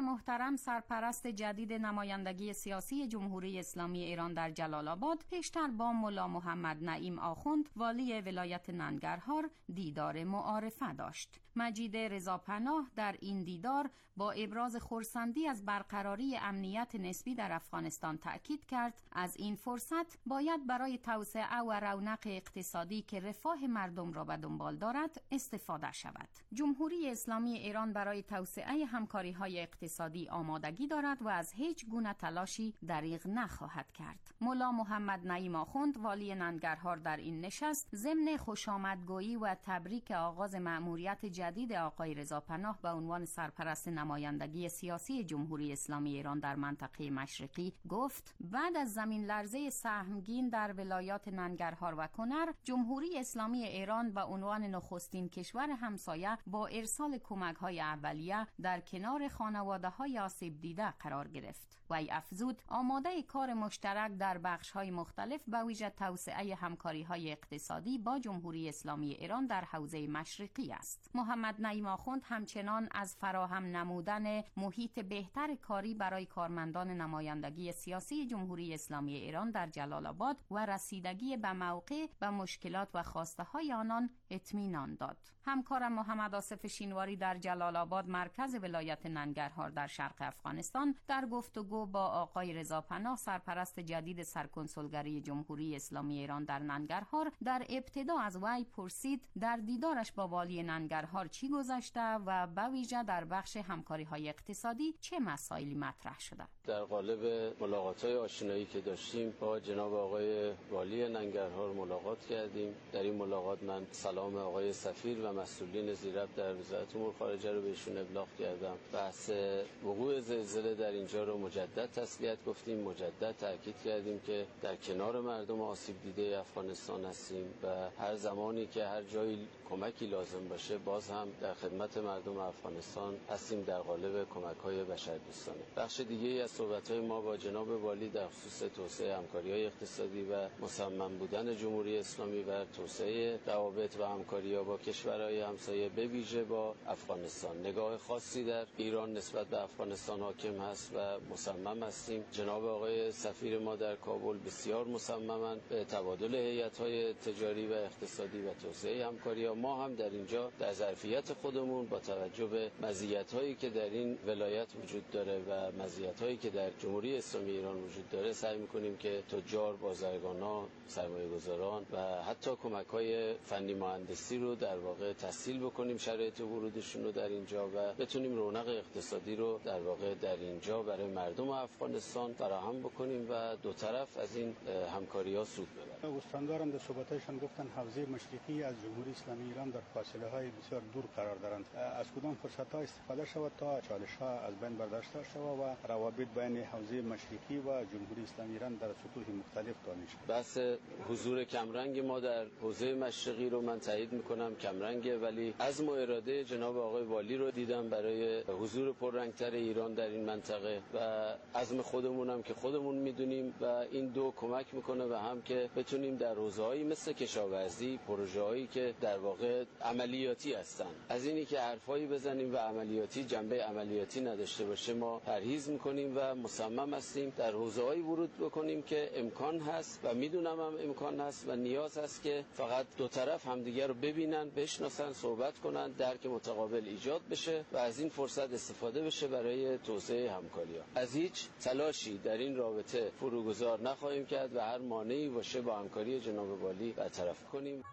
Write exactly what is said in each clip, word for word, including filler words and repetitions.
محترم سرپرست جدید نمایندگی سیاسی جمهوری اسلامی ایران در جلال آباد پیشتر با ملا محمد نعیم آخوند والی ولایت ننگرهار دیدار معارفه داشت. مجید رضاپناه در این دیدار با ابراز خرسندی از برقراری امنیت نسبی در افغانستان تأکید کرد از این فرصت باید برای توسعه و رونق اقتصادی که رفاه مردم را به دنبال دارد استفاده شود. جمهوری اسلامی ایران برای توسعه همکاری‌های اقتصادی آمادگی دارد و از هیچ گونه تلاشی دریغ نخواهد کرد. ملا محمد نعیم آخوند والی ننگرهار در این نشست ضمن خوشامدگویی و تبریک آغاز مأموریت جدید آقای رضاپناه به عنوان سرپرست نمایندگی سیاسی جمهوری اسلامی ایران در منطقه مشرقی گفت بعد از زمین لرزه سهمگین در ولایات ننگرهار و کنر، جمهوری اسلامی ایران به عنوان نخستین کشور همسایه با ارسال کمک‌های اولیه در کنار خانواده‌های آسیب دیده قرار گرفت. وی افزود آماده کار مشترک در بخش‌های مختلف به ویژه توسعه همکاری‌های اقتصادی با جمهوری اسلامی ایران در حوزه مشرقی است. محمد نعیم آخوند همچنان از فراهم نمودن محیط بهتر کاری برای کارمندان نمایندگی سیاسی جمهوری اسلامی ایران در جلال آباد و رسیدگی به موقع به مشکلات و خواسته‌های آنان اطمینان داد. همکارم محمد آصف شینواری در جلال آباد مرکز ولایت ننگرهار در شرق افغانستان در گفتگو با آقای رضاپناه سرپرست جدید سرکنسولگری جمهوری اسلامی ایران در ننگرهار در ابتدا از وی پرسید در دیدارش با والی ننگرهار چی گذشته و به ویژه در بخش همکاری‌های اقتصادی چه مسائلی مطرح شده. در قالب ملاقات‌های آشنایی که داشتیم با جناب آقای والی ننگرهار ملاقات کردیم. در این ملاقات من سلام آقای سفیر و مسئولین زیربط در وزارت امور خارجه رو بهشون ابلاغ کردم. بحث وقوع زلزله در اینجا رو مجدد تسلیت گفتیم، مجدد تاکید کردیم که در کنار مردم آسیب دیده افغانستان هستیم و هر زمانی که هر جایی کمکی لازم باشه باز هم در خدمت مردم افغانستان هستیم در قالب کمک‌های بشردوستانه. بخش دیگه‌ای از صحبت‌های ما با جناب والی در خصوص توسعه همکاری‌های اقتصادی و مصمم بودن جمهوری اسلامی و توسعه روابط و همکاری‌ها با کشورهای همسایه به ویژه با افغانستان. نگاه خاصی در ایران نسبت به افغانستان حاکم هست و مصمم هستیم. جناب آقای سفیر ما در کابل بسیار مصممند به تبادل هیئت‌های تجاری و اقتصادی و توسعه همکاری‌ها. ما هم در اینجا در ظرفیت خودمون با توجه به مزیت‌هایی که در این ولایت وجود داره و مزیت‌هایی که در جمهوری اسلامی ایران وجود داره سعی می‌کنیم که تجار، بازرگانان، سرمایه‌گذاران و حتی کمک‌های فنی مهندسی رو در واقع تسهیل بکنیم شرایط ورودشون رو در اینجا و بتونیم رونق اقتصادی رو در واقع در اینجا برای مردم افغانستان فراهم بکنیم و دو طرف از این همکاری‌ها سود ببرن. استاندارم در صحبتایشان گفتن حوزه مشرقی از جمهوری اسلامی ایران در فاصله‌های بسیار دور قرار دارند. از کدام فرصت‌ها استفاده شود تا چالش‌ها از بین برداشته شود و روابط بین حوزه مشرقی و جمهوری اسلامی ایران در سطوح مختلف تعیین شود؟ بحث حضور کمرنگ ما در حوزه مشرقی رو من تایید می‌کنم، کمرنگه، ولی عزم و اراده جناب آقای والی رو دیدم برای حضور پررنگتر ایران در این منطقه و عزم خودمونم که خودمون میدونیم و این دو کمک میکنه و هم که بتونیم در حوزه‌هایی مثل کشاورزی، پروژه‌هایی که در واقع عملیاتی هستن، از اینی که حرفایی بزنیم و عملیاتی جنبه عملیاتی نداشته باشه ما پرهیز میکنیم و مصمم هستیم در حوزه‌هایی ورود بکنیم که امکان هست و میدونم هم امکان هست و نیاز هست که فقط دو طرف همدیگر رو ببینن، بشناسن، صحبت کنن، درک متقابل ایجاد بشه و از این فرصت استفاده بشه برای توسعه همکاری‌ها. از هیچ تلاشی در این رابطه فروگذار نخواهیم کرد و هر مانعی باشه با همکاری جناب والی برطرف کنیم.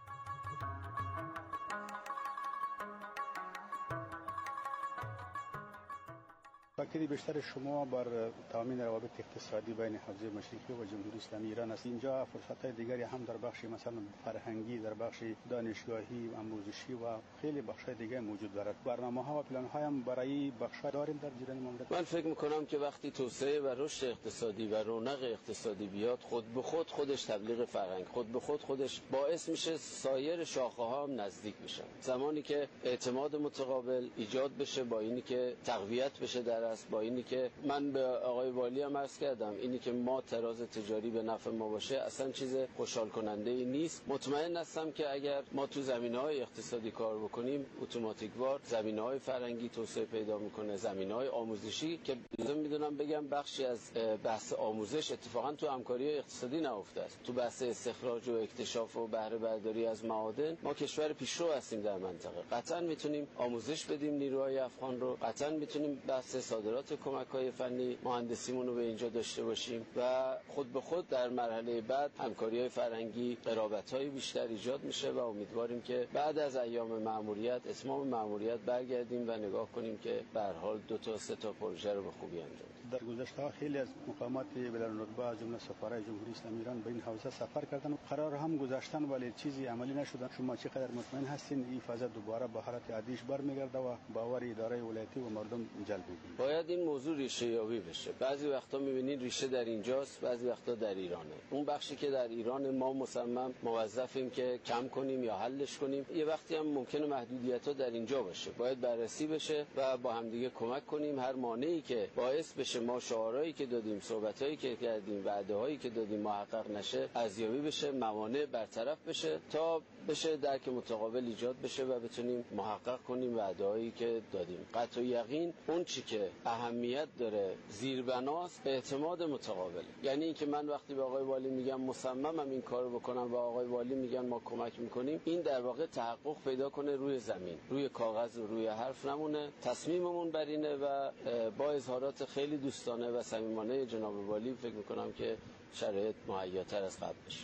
تاکید بیشتر شما بر تامین روابط اقتصادی بین حوزه مشرقی و جمهوری اسلامی ایران است. اینجا فرصت‌های دیگری هم در بخش مثلا فرهنگی، در بخش دانشگاهی، آموزشی و خیلی بخش‌های دیگه موجود دارد. برنامه‌ها و پلن‌ها هم برای بخش‌ها داریم در جریان مملکت. من فکر می‌کنم که وقتی توسعه و رشد اقتصادی و رونق اقتصادی بیاد، خود به خود خودش تبلیغ فرهنگ، خود به خود خودش باعث میشه سایر شاخه‌ها هم نزدیک بشن. زمانی که اعتماد متقابل ایجاد بشه با اینی که تقویت بشه در است، با اینی که من به آقای والی هم عرض کردم اینی که ما تراز تجاری به نفع ما باشه اصلا چیز خوشحال کننده ای نیست. مطمئن هستم که اگر ما تو زمینه‌های اقتصادی کار بکنیم اتوماتیکوار زمینه‌های فرهنگی توسعه پیدا میکنه، زمینه‌های آموزشی که لازم میدونم بگم بخشی از بحث آموزش اتفاقا تو همکاری اقتصادی نهفته است. تو بحث استخراج و اکتشاف و بهره برداری از معادن ما کشور پیشرو هستیم در منطقه. قطعا میتونیم آموزش بدیم نیروهای افغان رو، قطعا میتونیم بحث صادرات کمک‌های فنی مهندسیمون رو به اینجا داشته باشیم و خود به خود در مرحله بعد همکاری‌های فرهنگی قرابت‌های بیشتر ایجاد میشه و امیدواریم که بعد از ایام مأموریت اتمام مأموریت برگردیم و نگاه کنیم که به هر حال دو تا سه تا پروژه رو به خوبی انجام بدیم. در گذشته خیلی از مقامات بین‌المللی از جمله سفارای جمهوری اسلامی ایران به این حوزه سفر کردن و قرار هم گذاشتن ولی چیزی عملی نشد. شما چقدر مطمئن هستین این فضا دوباره به حالت عادیش برمیگرده و باور اداره ولایتی و مردم جلب می‌کنه؟ باید این موضوع ریشه یابی بشه. بعضی وقتا می‌بینید ریشه در اینجاست، بعضی وقتا در ایرانه. اون بخشی که در ایران ما مصمم موظفیم که کم کنیم یا حلش کنیم، یه وقتی هم ممکنه محدودیت‌ها در اینجا باشه. باید بررسی بشه و با همدیگه کمک کنیم هر مانعی که باعث بشه ما شعارهایی که دادیم، صحبتایی که کردیم، وعده‌هایی که دادیم محقق نشه، ارزیابی بشه، موانع برطرف بشه تا بشه درک متقابل ایجاد بشه و بتونیم محقق کنیم وعده‌هایی که دادیم. قطع یقین اون چی که اهمیت داره زیربناست اعتماد متقابل. یعنی اینکه من وقتی به آقای والی میگم مصممم این کارو بکنم و آقای والی میگن ما کمک میکنیم، این در واقع تحقق پیدا کنه روی زمین، روی کاغذ و روی حرف نمونه. تصمیممون بر اینه و با اظهارات خیلی دوستانه و صمیمانه جناب والی فکر میکنم که شرایط مهیاتر از قبل بشه.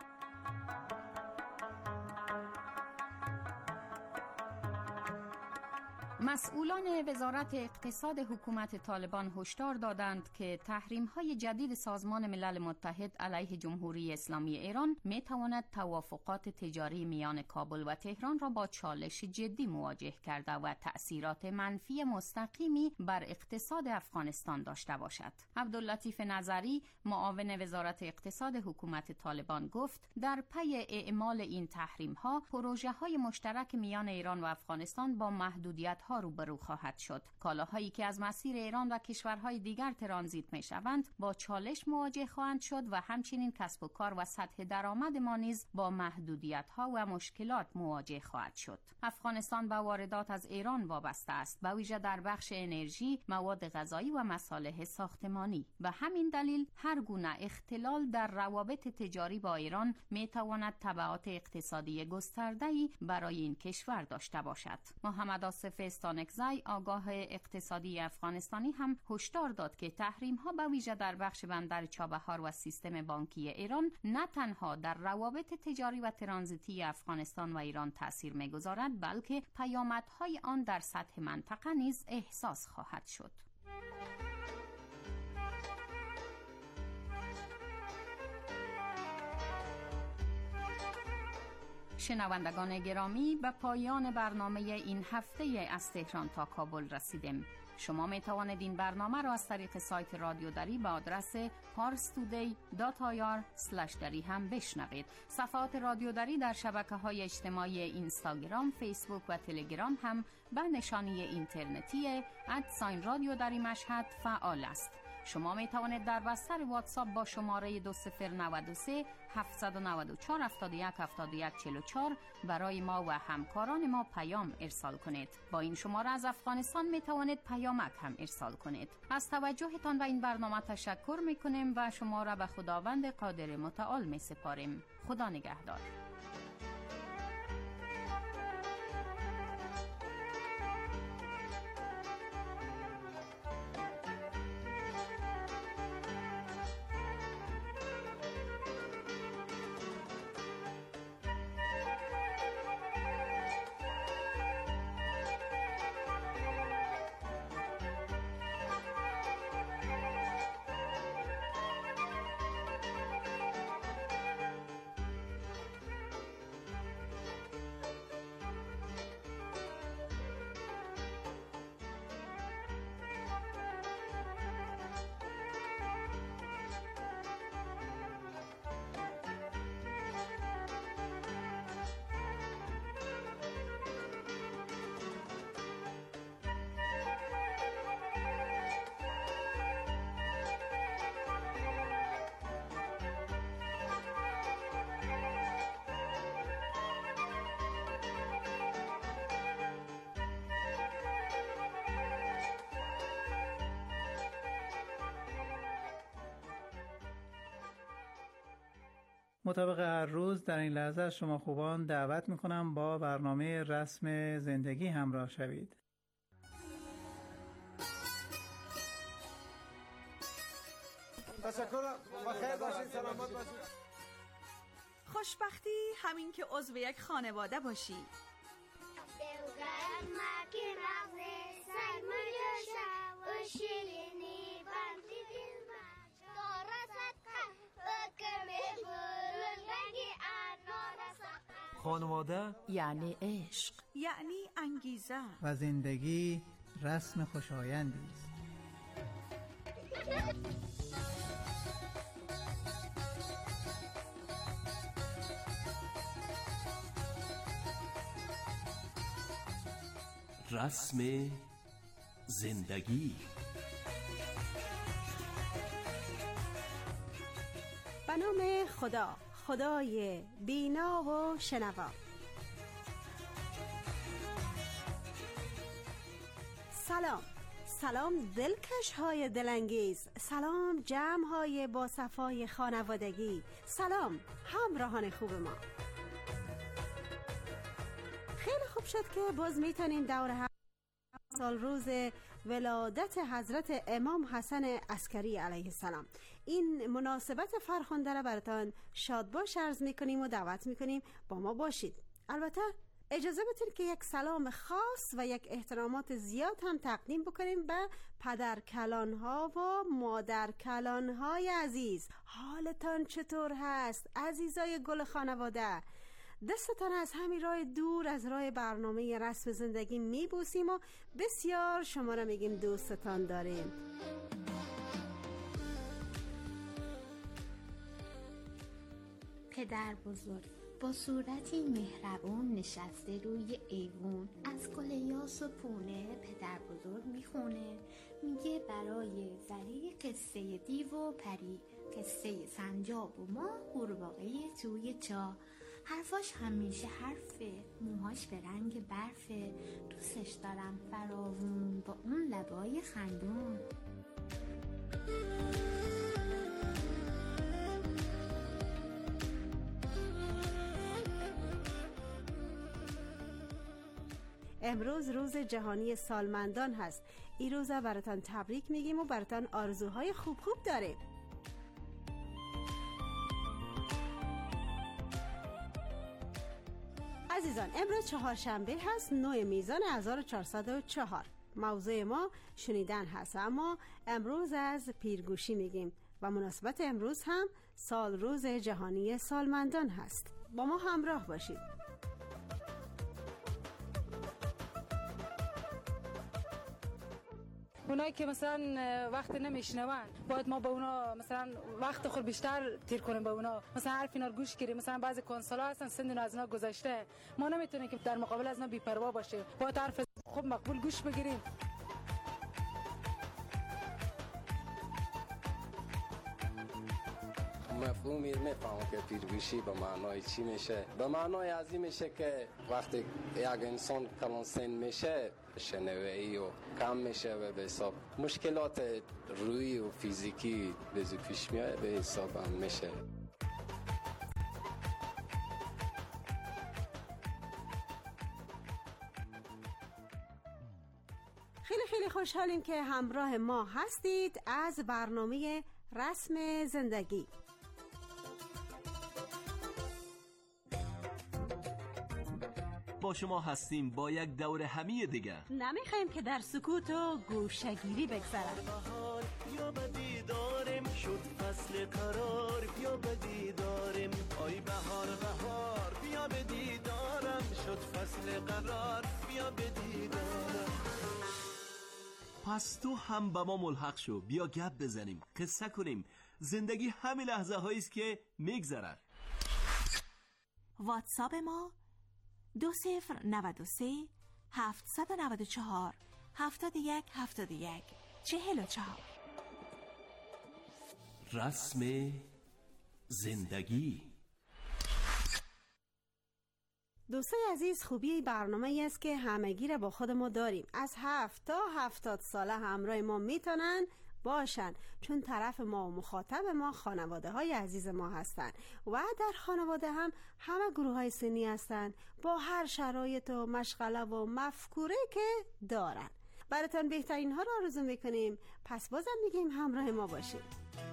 مسئولان وزارت اقتصاد حکومت طالبان هشدار دادند که تحریم‌های جدید سازمان ملل متحد علیه جمهوری اسلامی ایران می‌تواند توافقات تجاری میان کابل و تهران را با چالش جدی مواجه کرده و تأثیرات منفی مستقیمی بر اقتصاد افغانستان داشته باشد. عبداللطیف نظری، معاون وزارت اقتصاد حکومت طالبان گفت در پی اعمال این تحریم‌ها پروژه‌های مشترک میان ایران و افغانستان با محدودیت‌ها روبرو خواهد شد. کالاهایی که از مسیر ایران و کشورهای دیگر ترانزیت می‌شوند با چالش مواجه خواهند شد و همچنین کسب و کار و سطح درآمد ما نیز با محدودیت‌ها و مشکلات مواجه خواهد شد. افغانستان به واردات از ایران وابسته است، به ویژه در بخش انرژی، مواد غذایی و مصالح ساختمانی. به همین دلیل هر گونه اختلال در روابط تجاری با ایران می‌تواند تبعات اقتصادی گسترده‌ای برای این کشور داشته باشد. محمد آصف استانکزی، آگاه اقتصادی افغانستانی، هم هشدار داد که تحریم‌ها به ویژه در بخش بندر چابهار و سیستم بانکی ایران نه تنها در روابط تجاری و ترانزیتی افغانستان و ایران تأثیر می‌گذارد، بلکه پیامدهای آن در سطح منطقه نیز احساس خواهد شد. شنوندگان گرامی، به پایان برنامه این هفته از تهران تا کابل رسیدیم. شما می توانید این برنامه را از طریق سایت رادیو دری به آدرس پارس تودی دات آی آر اسلش دری هم بشنوید. صفحات رادیو دری در شبکه‌های اجتماعی اینستاگرام، فیسبوک و تلگرام هم به نشانی اینترنتی ادساین رادیو دری مشهد فعال است. شما می توانید در بستر واتساپ با شماره دو صفر نه سه هفت نه چهار هفت یک هفت یک چهار چهار برای ما و همکاران ما پیام ارسال کنید. با این شماره از افغانستان می توانید پیامک هم ارسال کنید. از توجهتان به این برنامه تشکر می کنیم و شما را به خداوند قادر متعال می سپاریم. خدا نگهدار. مطابق هر روز در این لحظه از شما خوبان دعوت میکنم با برنامه رسم زندگی همراه شوید. تشکر، بخیر باشید، سلامت باشید. خوشبختی همین که عضو یک خانواده باشی. خانواده یعنی عشق، یعنی انگیزه و زندگی رسم خوشایندی است. رسم زندگی. به نام خدا، خدای بینا و شنوا. سلام، سلام دلکش های دلانگیز، سلام جمع های با صفای خانوادگی، سلام همراهان خوب ما. خیلی خوب شد که باز میتونیم دور هم سال روز ولادت حضرت امام حسن عسکری علیه السلام این مناسبت فرخنده را براتان شاد باش عرض میکنیم و دعوت میکنیم با ما باشید. البته اجازه بدید که یک سلام خاص و یک احترامات زیاد هم تقدیم بکنیم به پدر کلان ها و مادر کلان های عزیز. حالتان چطور هست عزیزای گل خانواده؟ دستتان از همین راه دور از راه برنامه رسم زندگی میبوسیم و بسیار شما را میگیم دوستتان داریم. پدر بزرگ با صورتی مهربون نشسته روی ایوون، از گل یاس و پونه پدر بزرگ میخونه. میگه برای زری قصه دیو و پری، قصه سنجاب و ما، قورباغه توی چاه. حرفاش همیشه حرفه، موهاش به رنگ برفه، دوستش دارم فراوون با اون لبای خندون. امروز روز جهانی سالمندان هست. این روز براتان تبریک میگیم و براتان آرزوهای خوب خوب داریم. عزیزان امروز چهارشنبه هست، نو میزان هزار و چهارصد و چهار. موضوع ما شنیدن هست، اما امروز از پیرگوشی میگیم و مناسبت امروز هم سال روز جهانی سالمندان هست. با ما همراه باشید. اونایی که مثلا وقت نمیشنون باید ما با اونا مثلا وقت خود بیشتر تیر کنیم، با اونا مثلا حرف اینا رو گوش کنیم. مثلا بعضی کنسولا هستن سن از اینا گذشته، ما نمیتونیم که در مقابل از اینا بی‌پروا باشیم، باید حرف خوب مقبول گوش بگیریم. مفهومی میفهمم که پیرگوشی به معنای چی میشه. به معنای از این میشه که وقتی یک انسان کلان سن میشه شنوایی و کم میشه و به حساب مشکلات روحی و فیزیکی به پیش میاد، به حساب هم میشه. خیلی خیلی خوشحالیم که همراه ما هستید از برنامه رسم زندگی. با شما هستیم با یک دور همی دیگر. نمیخوایم که در سکوت و گوشه‌گیری بگذرد. بیا به دیدارم شد فصل قرار، بیا به دیدارم آی بهار بهار، بیا به دیدارم شد فصل قرار، بیا به دیدارم. پس تو هم با ما ملحق شو، بیا گپ بزنیم، قصه کنیم. زندگی همین لحظه هایی است که میگذره. واتساپ ما دو صفر نود و سه هفتصد و نود و چهار هفتاد و یک هفتاد و یک چهل و چهار. رسم زندگی. دوستای عزیز، خوبی برنامه ای است که همگی را با خود ما داریم. از هفت تا هفتاد ساله همراه ما میتونن باشن، چون طرف ما و مخاطب ما خانواده های عزیز ما هستن و در خانواده هم همه گروه های سنی هستن با هر شرایط و مشغله و مفکوره که دارن. براتون بهترین ها رو آرزو میکنیم، پس بازم میگیم همراه ما باشیم.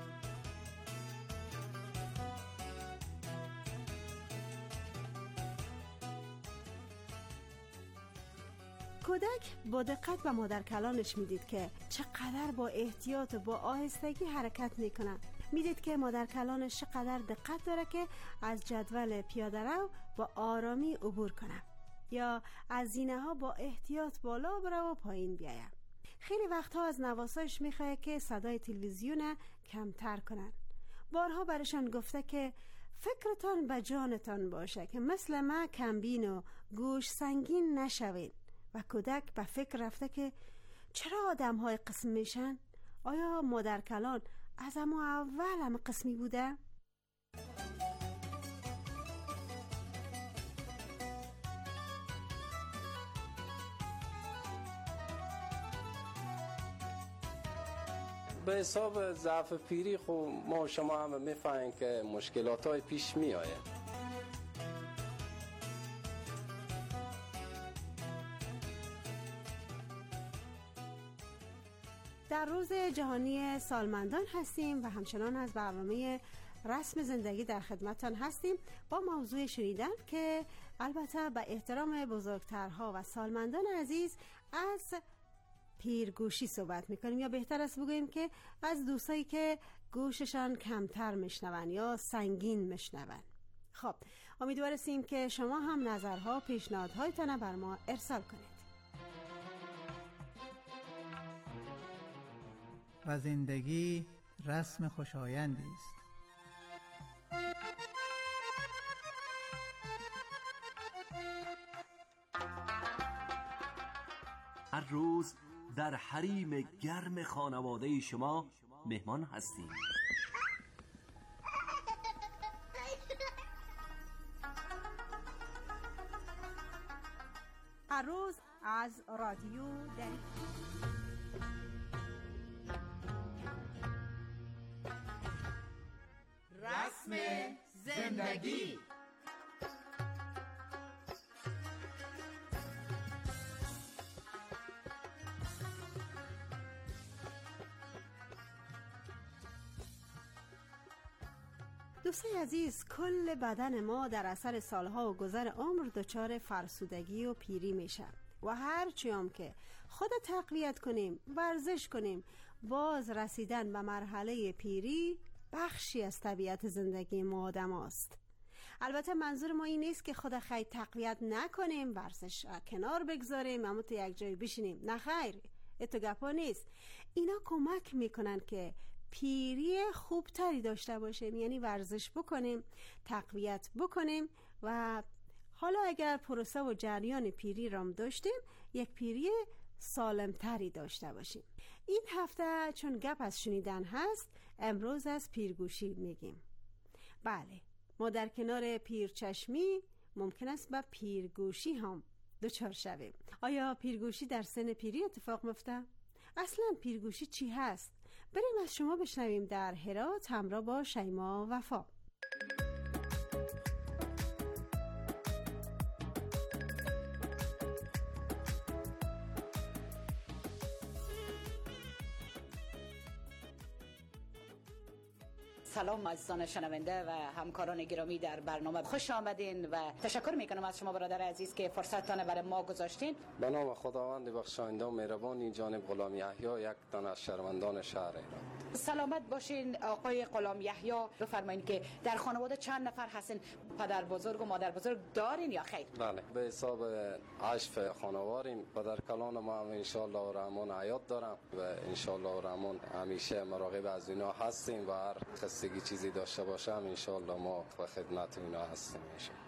کودک با دقت به مادر کلانش میدید که چقدر با احتیاط و با آهستگی حرکت میکنه. میدید که مادر کلانش چقدر دقت داره که از جدول پیاده رو با آرامی عبور کنه یا از زینه ها با احتیاط بالا بره و پایین بیاید. خیلی وقتها از نواسایش میخواه که صدای تلویزیون کمتر کنن. بارها برشان گفته که فکرتان به جانتان باشه که مثل ما کمبین و گوش سنگین نشوین. و کودک به فکر رفته که چرا آدم های قسم میشن؟ آیا مادر کلان از اما اول هم قسمی بوده؟ به حساب ضعف پیری خب ما شما هم میفهمیم که مشکلات های پیش می آید. در روز جهانی سالمندان هستیم و همچنان از برنامه رسم زندگی در خدمتتان هستیم با موضوع شنیدن که البته به احترام بزرگترها و سالمندان عزیز از پیرگوشی صحبت میکنیم، یا بهتر است بگوییم که از دوستایی که گوششان کمتر میشنون یا سنگین میشنون. خب امیدواریم که شما هم نظرها پیشنهادهایتان بر ما ارسال کنید. و زندگی رسم خوشایندی است. هر روز در حریم گرم خانواده شما مهمان هستیم. هر روز از رادیو دری رسم زندگی. دوستای عزیز، کل بدن ما در اثر سالها و گذر عمر دچار فرسودگی و پیری میشه و هر چیام که خود تقویت کنیم، ورزش کنیم، باز رسیدن به مرحله پیری بخشی از طبیعت زندگی ما آدم هاست. البته منظور ما این نیست که خود خیلی تقویت نکنیم، ورزش کنار بگذاریم، اما تو یک جای بشینیم. نه خیر، اتو گپا نیست. اینا کمک میکنن که پیری خوبتری داشته باشیم، یعنی ورزش بکنیم، تقویت بکنیم و حالا اگر پروسه و جریان پیری رام داشتیم، یک پیری سالمتری داشته باشیم. این هفته چون گپ از شنیدن هست، امروز از پیرگوشی میگیم. بله، ما در کنار پیرچشمی ممکن است به پیرگوشی هم دچار شویم. آیا پیرگوشی در سن پیری اتفاق میفته؟ اصلا پیرگوشی چی هست؟ بریم از شما بشنویم در هرات همراه با شیما وفا. سلام عزیزان شنونده و همکاران گرامی در برنامه، خوش آمدین و تشکر میکنم از شما برادر عزیز که فرصتتان برای ما گذاشتین. به نام خداوند بخشاینده و مهربان، جانب غلام یحیی، یک تن از شهروندان شهر ایران. سلامت باشین آقای غلام یحیی. بفرمایید که در خانواده چند نفر هستین؟ پدر بزرگ و مادر بزرگ دارین یا خیر؟ بله، به حساب هشت خانواریم. پدر کلان ما هم انشالله و رحمان حیات دارم و انشالله و رحمان همیشه مراقب از اینا هستیم و هر خستگی چیزی داشته باشم انشالله ما و خدمت اینا هستیم.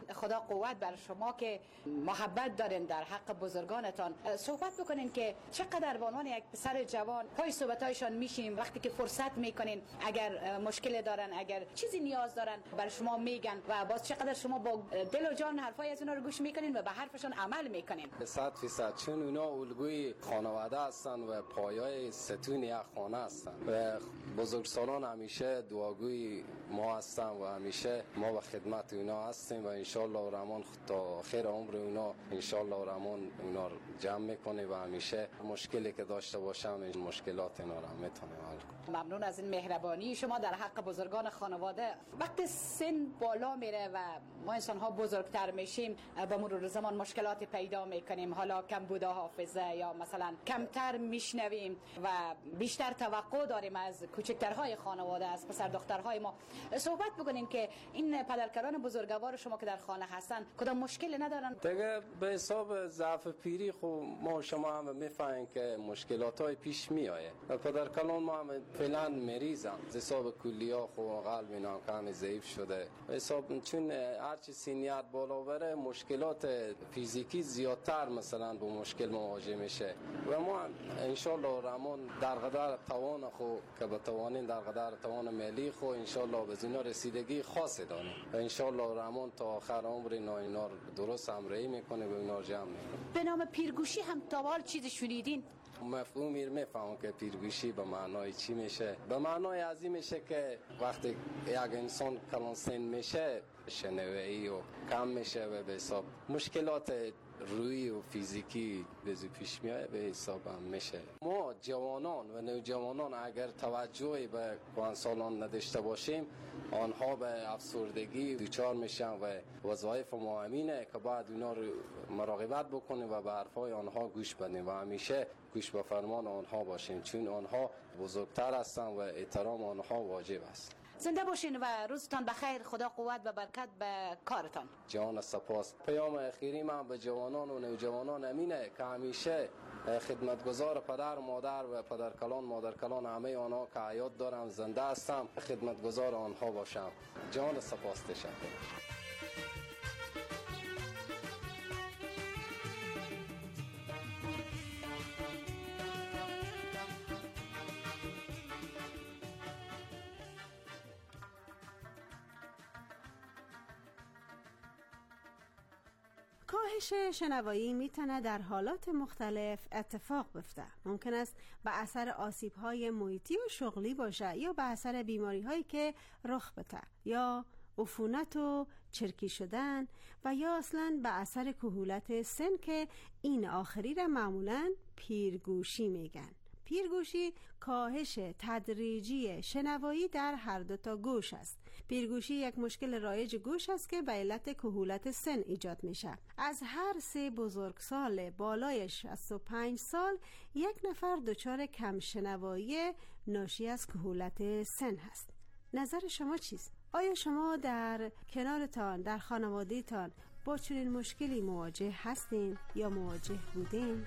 خدا قوت بر شما که محبت دارین در حق بزرگانتان. صحبت بکنین که چقدر به عنوان یک پسر جوان پای صحبتایشان میشیم، وقتی که فرصت میکنین اگر مشکل دارن، اگر چیزی نیاز دارن بر شما میگن و باز چقدر شما با دل و جان حرفای از اونا رو گوش میکنین و به حرفشون عمل میکنین. صد فیصد، چون اونا الگوی خانواده هستن و پایه‌ی ستون یک خانه هستن و بزرگسالان همیشه دعاگوی ما هستن و همیشه ما به خدمت اونا هستیم و انشالله الرحمن تا خیر عمر اونا انشالله الرحمن اونا رو جمع میکنه و همیشه مشکلی که داشته باشم این مشکلات اینا رو میتونه حل کنه. ممنون از این مهربانی شما در حق بزرگان خانواده. وقتی سن بالا میره و ما انسان ها بزرگتر میشیم به مرور زمان مشکلات پیدا میکنیم، حالا کم بوده حافظه یا مثلا کمتر میشنویم و بیشتر توقع داریم از کوچکترهای خانواده، از پسر دخترهای ما. صحبت بکنین که این پدرکاران بزرگوار شما که در خانه هستن کدام مشکل ندارن؟ دیگه به حساب ضعف پیری خو ما شما هم میفهمین که مشکلات های پیش میآید. پدرکاران ما هم فعلا مریضن، حساب کلیه خو قلب اینا کم ضعیف شده. حساب چون هرچی سنیت بالا بره مشکلات فیزیکی زیادتر مثلا با مشکل مواجه میشه و ما ان شاء الله الرحمن در قدر توان خو که بتوانین در قدر توان مالی خو ان شاء الله به اینا رسیدگی خاصی داریم و ان شاء الله الرحمن تا آخر عمر اینا اینا درست همراهی میکنه و اینا جمع میکنه. به نام پیرگوشی هم تا حال چیزی شنیدین؟ مفهومی رو میفهمم که پیرگوشی به معنای چی میشه. به معنای ازی میشه که وقتی یک انسان کلان سن میشه شنوایی و کم میشه و به حساب مشکلات روحی و فیزیکی بزو پیش میاد به حساب هم میشه. ما جوانان و نوجوانان اگر توجهی به کهنسالان نداشته باشیم آنها به افسردگی دوچار میشن و وظایف ما همینه که باید اونا رو مراقبت بکنیم و به حرفای آنها گوش بدیم و همیشه گوش به فرمان آنها باشیم چون آنها بزرگتر هستن و احترام آنها واجب است. زنده باشین و روزتان بخیر. خدا قوت و برکت به کارتان. جان سپاس. پیام اخیری من به جوانان و نوجوانان امینه که همیشه خدمتگزار پدر و مادر و پدرکلان مادرکلان همه آنها که حیات دارم زنده هستم خدمتگزار آنها باشم. جان سپاس. تشکر. کاهش شنوایی میتونه در حالات مختلف اتفاق بیفته. ممکن است به اثر آسیب‌های محیطی و شغلی باشه یا به اثر بیماری‌هایی که رخ بده یا عفونت و چرکی شدن و یا اصلاً به اثر کهولت سن که این آخری را معمولاً پیرگوشی میگن. پیرگوشی کاهش تدریجی شنوایی در هر دو تا گوش است. پیرگوشی یک مشکل رایج گوش است که به علت کهولت سن ایجاد میشه. از هر سه بزرگسال بالای شصت و پنج سال یک نفر دچار کم شنوایی ناشی از کهولت سن هست. نظر شما چیست؟ آیا شما در کنارتان در خانواده‌تان با چنین مشکلی مواجه هستین یا مواجه بودین؟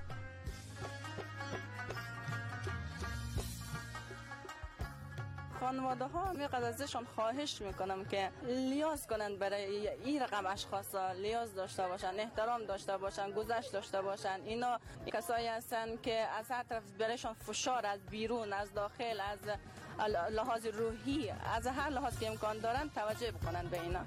خانواده ها میقدر ازشان خواهش میکنم که لیاز کنند برای این رقم اشخاصا لیاز داشته باشن، احترام داشته باشن، گذشت داشته باشن. اینا کسایی هستن که از هر طرف برایشان فشار از بیرون، از داخل، از لحاظ روحی، از هر لحاظ که امکان دارن توجه بکنن به اینا.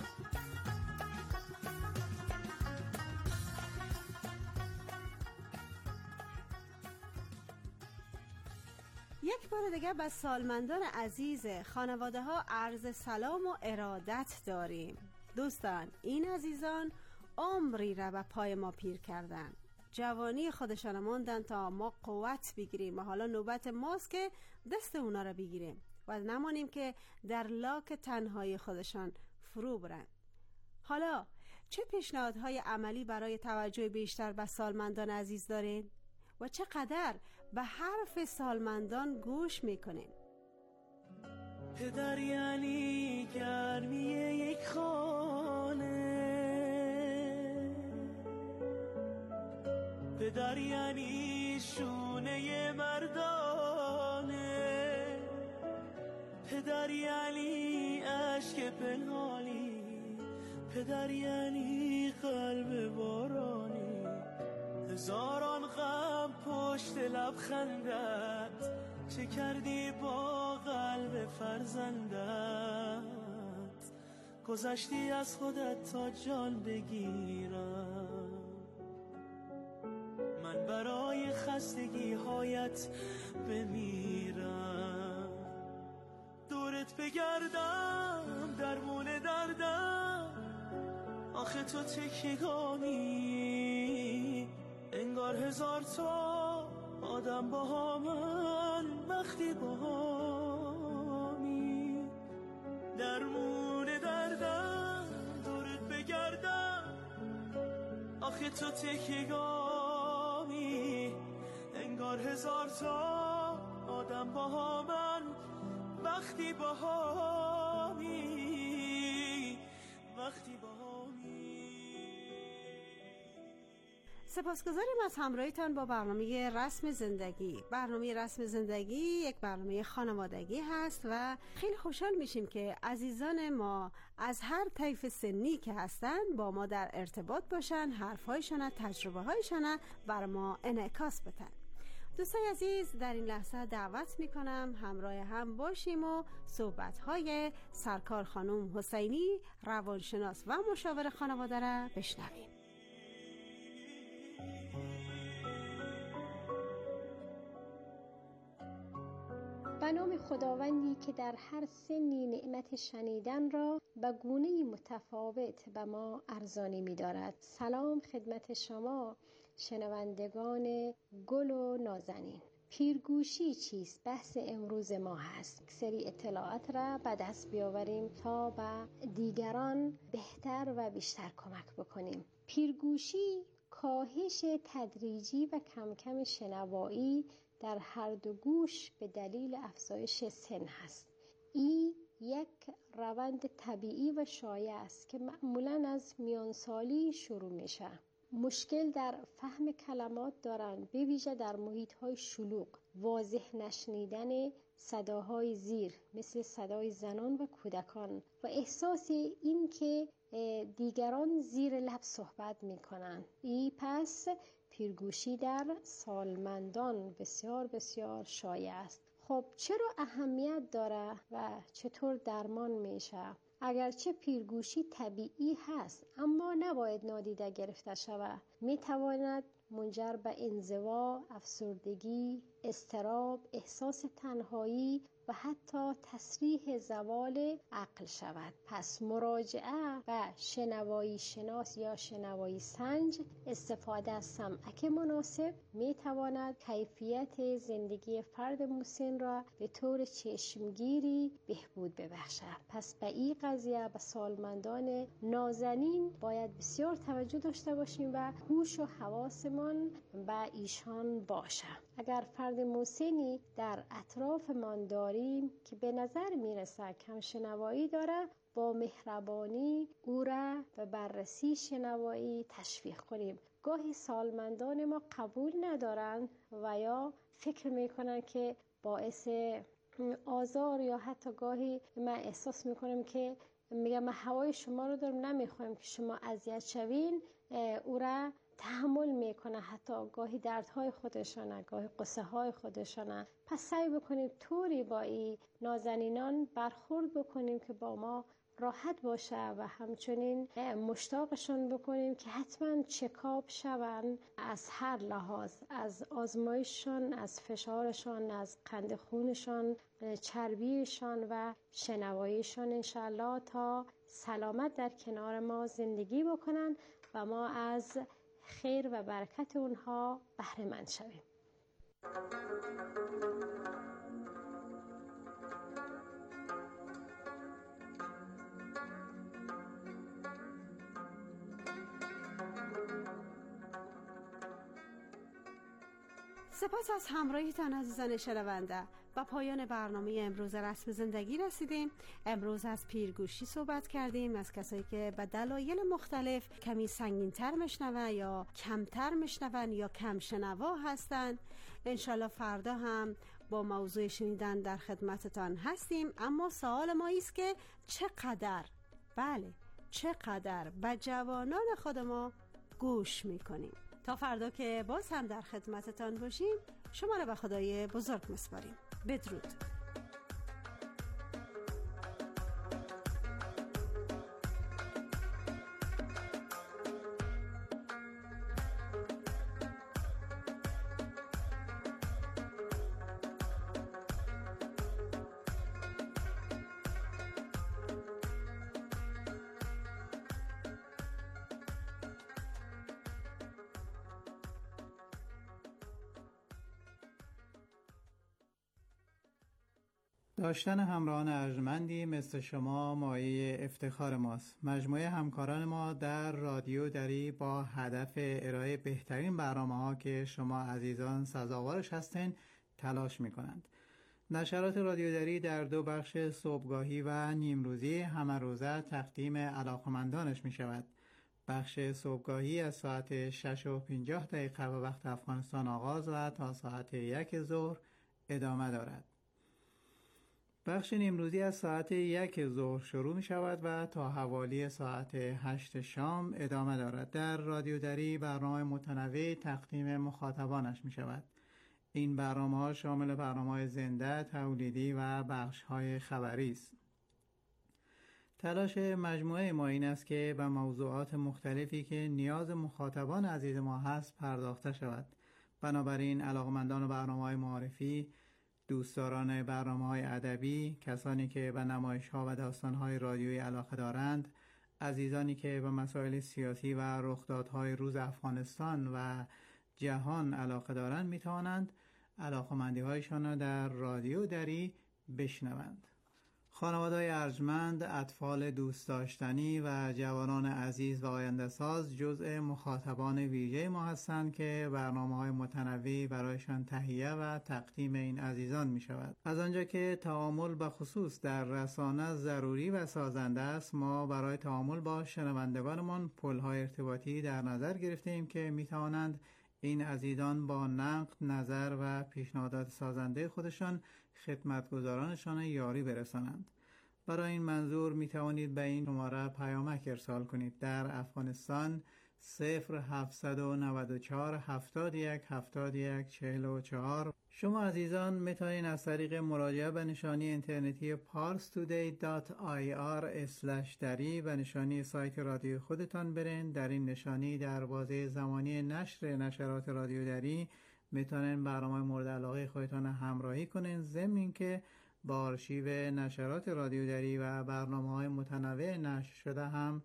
یک بار دیگه به سالمندان عزیز خانواده ها عرض سلام و ارادت داریم. دوستان، این عزیزان عمری را به پای ما پیر کردن، جوانی خودشان ماندن تا ما قوت بگیریم و حالا نوبت ماست که دست اونا را بگیریم و نمانیم که در لاک تنهایی خودشان فرو برند. حالا چه پیشنهادهای عملی برای توجه بیشتر به سالمندان عزیز دارین؟ و چقدر به حرف سالمندان گوش میکنین؟ پدر یعنی گرمی یک خانه، پدر یعنی شونه مردانه، پدر یعنی عشق پنهانی، پدر یعنی قلب بارانی، هزاران غم پشت لبخندت، چه کردی با قلب فرزندت؟ گذشتی از خودت تا جان بگیرم، من برای خستگی هایت بمیرم. دورت بگردم درمون دردم، آخه تو تکیگامی، انگار هزار تا آدم با من وقتی با همی. درمون دردم دورت بگردم، آخه تو تکیگامی، انگار هزار تا آدم با من وقتی با همی، وقتی با همی. سپاسگزاریم از همراهیتان با برنامه رسم زندگی. برنامه رسم زندگی یک برنامه خانوادگی هست و خیلی خوشحال میشیم که عزیزان ما از هر طیف سنی که هستند با ما در ارتباط باشن، حرفهایشان، تجربه هایشان بر ما انعکاس بدن. دوستای عزیز، در این لحظه دعوت میکنم همراه هم باشیم و صحبت‌های سرکار خانم حسینی، روانشناس و مشاور خانواده را بشنویم. به نام خداوندی که در هر سنی نعمت شنیدن را به گونه متفاوت به ما ارزانی می دارد. سلام خدمت شما شنوندگان گل و نازنین. پیرگوشی چیست؟ بحث امروز ما هست. سری اطلاعات را به دست بیاوریم تا به دیگران بهتر و بیشتر کمک بکنیم. پیرگوشی کاهش تدریجی و کم کم شنوایی در هر دو گوش به دلیل افزایش سن هست. این یک روند طبیعی و شایع است که معمولاً از میانسالی شروع میشه. مشکل در فهم کلمات دارند، به ویژه در محیط‌های شلوغ. واضح نشنیدن صداهای زیر مثل صدای زنان و کودکان و احساس این که دیگران زیر لب صحبت میکنن. این پس پیرگوشی در سالمندان بسیار بسیار شایع است. خب چرا اهمیت داره و چطور درمان میشه؟ اگرچه پیرگوشی طبیعی هست اما نباید نادیده گرفته شود. میتواند منجر به انزوا، افسردگی، اضطراب، احساس تنهایی و حتی تصریح زوال عقل شود. پس مراجعه و شنوایی شناس یا شنوایی سنج، استفاده از سمعک مناسب میتواند کیفیت زندگی فرد مسن را به طور چشمگیری بهبود ببخشد. پس به این قضیه به سالمندان نازنین باید بسیار توجه داشته باشیم و هوش و حواسمان به ایشان باشه. اگر فرد مسنی در اطرافمان داریم که به نظر میرسه کم شنوایی داره، با مهربانی او را به بررسی شنوایی تشویق کنیم. گاهی سالمندان ما قبول ندارن و یا فکر میکنن که باعث آزار، یا حتی گاهی من احساس میکنم که میگم من هوای شما رو دارم، نمیخوایم که شما اذیت شوین، او را تحمل میکنه، حتی گاهی دردهای خودشانه، گاهی قصه های خودشانه. پس سعی بکنیم طوری با این نازنینان برخورد بکنیم که با ما راحت باشه و همچنین مشتاقشون بکنیم که حتما چکاپ شون از هر لحاظ، از آزمایششان، از فشارشان، از قند خونشان، چربیشان و شنواییشان، انشالله تا سلامت در کنار ما زندگی بکنن و ما از خیر و برکت اونها بهره مند شویم. سپاس از همراهیتان عزیزان شنونده. و پایان برنامه امروز رسم زندگی رسیدیم. امروز از پیرگوشی صحبت کردیم، از کسایی که به دلایل مختلف کمی سنگین‌تر میشنون یا کمتر میشنون یا کم شنوا هستند. انشالله فردا هم با موضوع شنیدن در خدمتتان هستیم. اما سوال ما ایست که چقدر، بله چقدر به جوانان خود ما گوش میکنیم. تا فردا که باز هم در خدمتتان باشیم، شما را به خدای بزرگ میسپاریم. بدرود. داشتن همراهان ارجمندی مثل شما مایه افتخار ماست. مجموعه همکاران ما در رادیو دری با هدف ارائه بهترین برنامه‌ها که شما عزیزان سزاوارش هستین تلاش می‌کنند. نشرات رادیو دری در دو بخش صبحگاهی و نیمروزی همه روزه تقدیم علاقمندانش می‌شود. بخش صبحگاهی از ساعت شش و پنجاه دقیقه به وقت افغانستان آغاز و تا ساعت یک ظهر ادامه دارد. بخش نیمروزی از ساعت یک ظهر شروع می شود و تا حوالی ساعت هشت شام ادامه دارد. در رادیو دری برنامه متنوع تقدیم مخاطبانش می شود. این برنامه ها شامل برنامه های زنده، تولیدی و بخش های خبری است. تلاش مجموعه ما این است که به موضوعات مختلفی که نیاز مخاطبان عزیز ما هست پرداخته شود. بنابراین علاقمندان برنامه‌های معرفی، دوستداران برنامه‌های ادبی، کسانی که به نمایش‌ها و داستان‌های رادیویی علاقه دارند، عزیزانی که به مسائل سیاسی و رخدادهای روز افغانستان و جهان علاقه دارند می‌توانند علاقه‌مندی‌هایشان را در رادیو دری بشنوند. خانواده‌های ارجمند، اطفال دوست داشتنی و جوانان عزیز و آینده ساز جزء مخاطبان ویژه ما هستند که برنامه‌های متنوعی برایشان تهیه و تقدیم این عزیزان می شود. از آنجا که تعامل به خصوص در رسانه ضروری و سازنده است، ما برای تعامل با شنوندگانمان پل‌های ارتباطی در نظر گرفتیم که می توانند این عزیزان با نقد، نظر و پیشنهادات سازنده خودشان خدمتگزارانشان یاری برسانند. برای این منظور می توانید به این شماره پیامک ارسال کنید. در افغانستان صفر هفتصد و نود و چهار هفتاد و یک هفتاد و یک چهل و چهار. شما عزیزان می توانید از طریق مراجعه به نشانی اینترنتی پارس تودی دات آی آر اسلش دری و نشانی سایت رادیو خودتان برین. در این نشانی در بازه زمانی نشر نشرات رادیو دری میتونین برنامه مورد علاقه خودتان همراهی کنین، ضمن اینکه با آرشیو نشرات رادیو دری و برنامه‌های متنوع نشر شده هم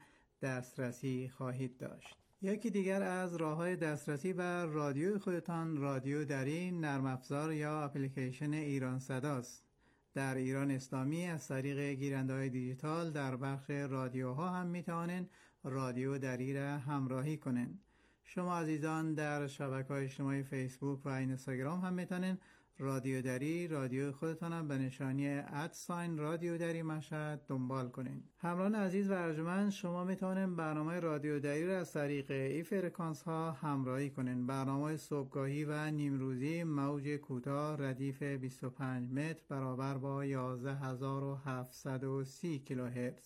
دسترسی خواهید داشت. یکی دیگر از راه‌های دسترسی بر رادیو خودتان رادیو دری نرم افزار یا اپلیکیشن ایران صداست. در ایران اسلامی از طریق گیرنده‌های دیجیتال در بخش رادیوها هم میتوانین رادیو دری را همراهی کنین. شما عزیزان در شبکه‌های اجتماعی فیسبوک و اینستاگرام هم میتونین رادیو دری رادیو خودتان هم به نشانی ادساین رادیو دری مشهد دنبال کنین. همراهان عزیز و ارجمند، شما میتونین برنامه رادیو دری را از طریق ای فرکانس ها همراهی کنین. برنامه صبحگاهی و نیمروزی موج کوتاه ردیف بیست و پنج متر برابر با یازده هزار و هفتصد و سی کیلوهرتز.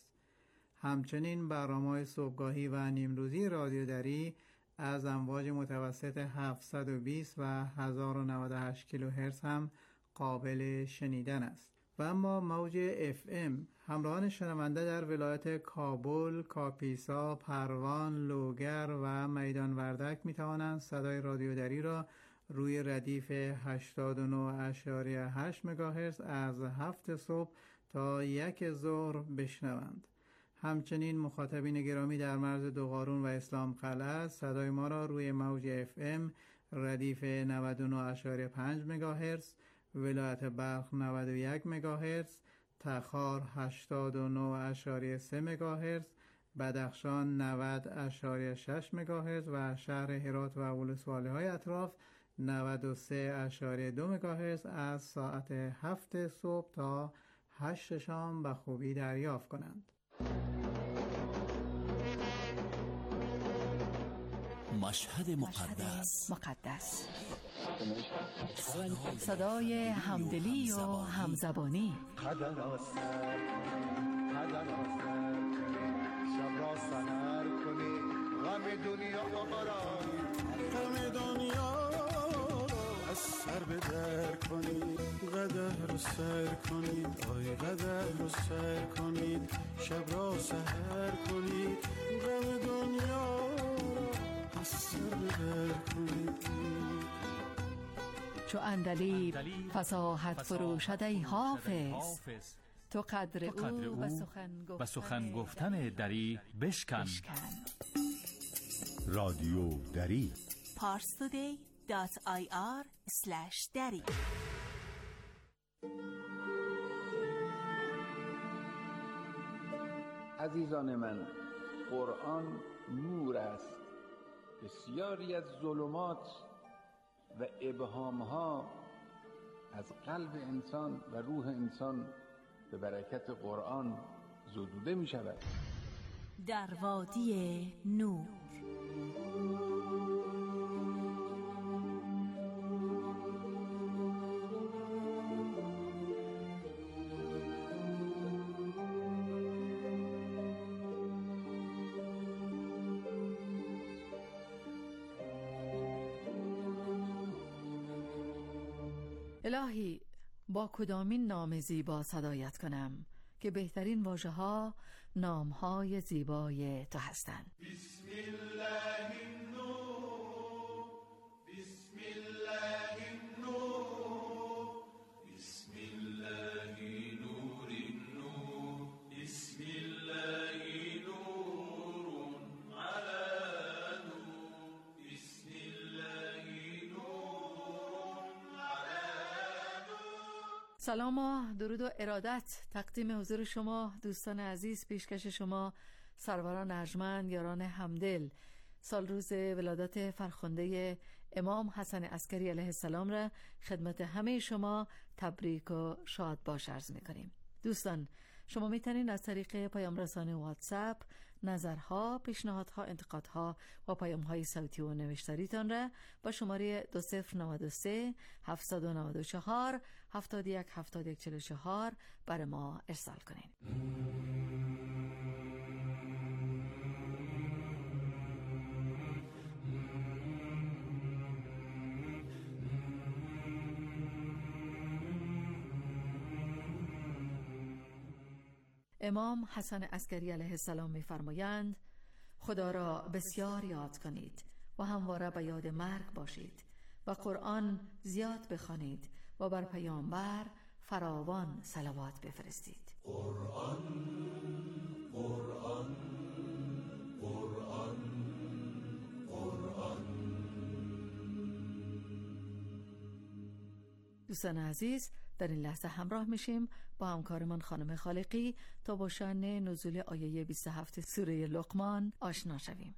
همچنین برنامه صبحگاهی و نیمروزی رادیو دری از امواج متوسط هفتصد و بیست و هزار و نود و هشت کیلوهرتز هم قابل شنیدن است. و اما موج اف ام همراهان شنونده در ولایت کابل، کاپیسا، پروان، لوگر و میدان وردک می توانند صدای رادیو دری را روی ردیف هشتاد و نه و هشت مگاهرتز از هفت صبح تا یک ظهر بشنوند. همچنین مخاطبین گرامی در مرز دوقارون و اسلام قلعه صدای ما را روی موج اف ام ردیف نود و نه و پنج مگاهرتز، ولایت بلخ نود و یک مگاهرتز، تخار هشتاد و نه و سه مگاهرتز، بدخشان نود و شش مگاهرتز و شهر هرات و ولسوالی های اطراف نود و سه و دو مگاهرتز از ساعت هفت صبح تا هشت شام به خوبی دریافت کنند. مشهد مقدس مقدس صدای همدلی و همزبانی شب را سحر کنی غم دنیا را غم دنیا از سر به در کنید قدر رو سر کنید آی قدر رو سر کنید شب را سحر کنید غم دنیا از سر به در کنید چو اندلیب فصاحت فروشد ای حافظ تو قدر او و سخن گفتن دری بشکن. رادیو دری parstoday dot i r slash dari. عزیزان من، قرآن نور است. بسیاری از ظلمات و ابهامها از قلب انسان و روح انسان به برکت قرآن زدوده می شود. در وادی نور. الهی، با کدامین نام زیبا صدایت کنم که بهترین واژه ها نام های زیبای تو هستند؟ بسم الله النور، بسم الله النور، بسم الله نور النور، بسم الله نور على نور، بسم الله نور على نور. سلام و درود و ارادت تقدیم حضور شما دوستان عزیز، پیشکش شما سروران ارجمند یاران همدل. سال روز ولادت فرخنده امام حسن عسکری علیه السلام را خدمت همه شما تبریک و شاد باش عرض می‌کنیم. دوستان، شما میتونید از طریق پیام رسانه واتساپ نظرها، پیشنهادها، انتقادها و پیام‌های صوتی و نوشتاریتان را با شماره دو صفر نه سه هفت نه چهار هفت یک هفت یک چهار چهار برای ما ارسال کنید. امام حسن عسکری علیه السلام می‌فرمایند خدا را بسیار یاد کنید و همواره به یاد مرگ باشید و قرآن زیاد بخوانید و بر پیامبر فراوان صلوات بفرستید. قرآن قرآن قرآن قرآن. دوستان عزیز، در این لحظه همراه میشیم با همکارمان خانم خالقی تا با شأن نزول آیه بیست و هفت سوره لقمان آشنا شویم.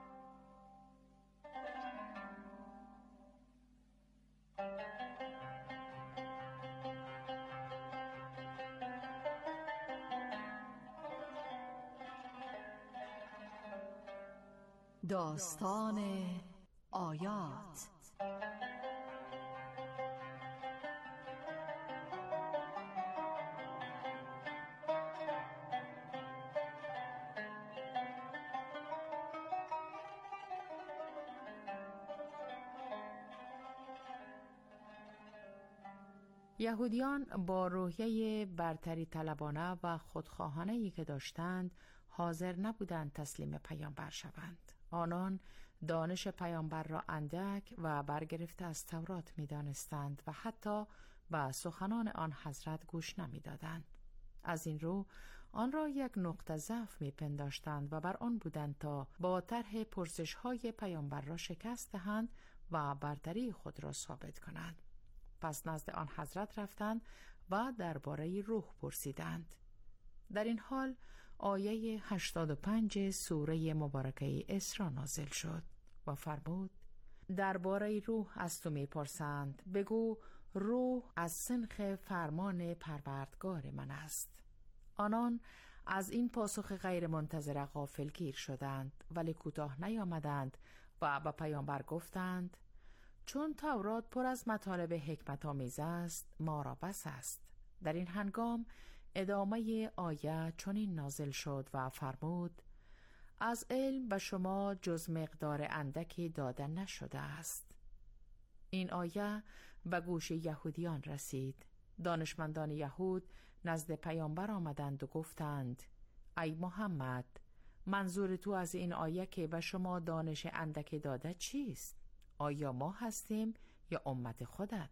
داستان آیات. یهودیان با روحیه برتری طلبانه و خودخواهانه‌ای که داشتند حاضر نبودند تسلیم پیامبر شوند. آنان دانش پیامبر را اندک و برگرفته از تورات می دانستند و حتی به سخنان آن حضرت گوش نمی دادند. از این رو آن را یک نقطه ضعف می پنداشتند و بر آن بودند تا با طرح پرسش های پیامبر را شکست دهند و برتری خود را ثابت کنند. پس نزد آن حضرت رفتند و درباره روح پرسیدند. در این حال آیه هشتاد و پنج سوره مبارکه اسراء نازل شد و فرمود درباره روح از تو میپرسند، بگو روح از سنخ فرمان پروردگار من است. آنان از این پاسخ غیر منتظره غافلگیر شدند ولی کوتاه نیامدند و به پیامبر گفتند چون تورات پر از مطالب حکمت آمیز است ما را بس است. در این هنگام ادامه آیه چنین نازل شد و فرمود از علم به شما جز مقدار اندکی داده نشده است. این آیه به گوش یهودیان رسید. دانشمندان یهود نزد پیامبر آمدند و گفتند: ای محمد، منظور تو از این آیه که به شما دانش اندکی داده چیست؟ آیا ما هستیم یا امت خودت؟